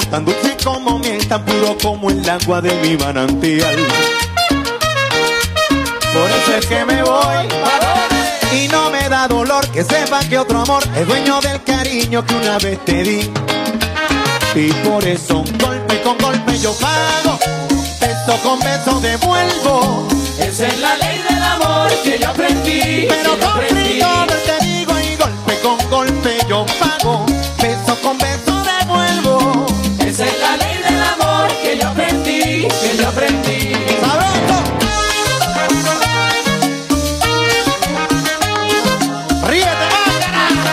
tan dulce como miel, tan puro como el agua de mi manantial. Por eso es que me voy y no me da dolor que sepa que otro amor es dueño del cariño que una vez te di. Y por eso golpe con golpe yo pago, beso con beso devuelvo. Esa es la ley del amor que yo aprendí. Pero con rigor te digo y golpe con golpe yo pago, beso con beso devuelvo. Esa es la ley del amor que yo aprendí, que yo aprendí. ¡Sabroso! ¡Ríete más, carajo!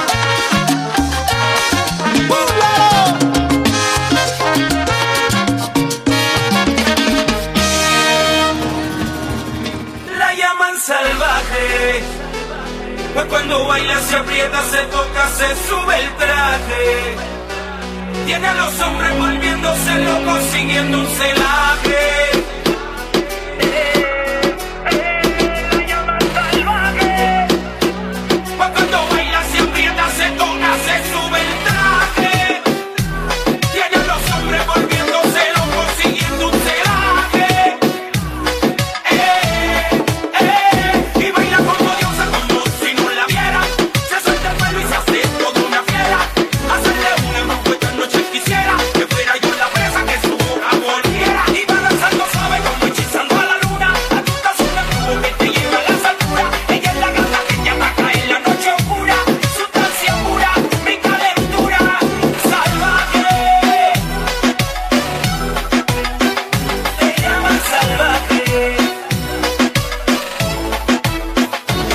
La llaman salvaje, pues cuando baila se aprieta, se toca, se sube el traje. Tiene a los hombres volviéndose locos, siguiendo un celaje.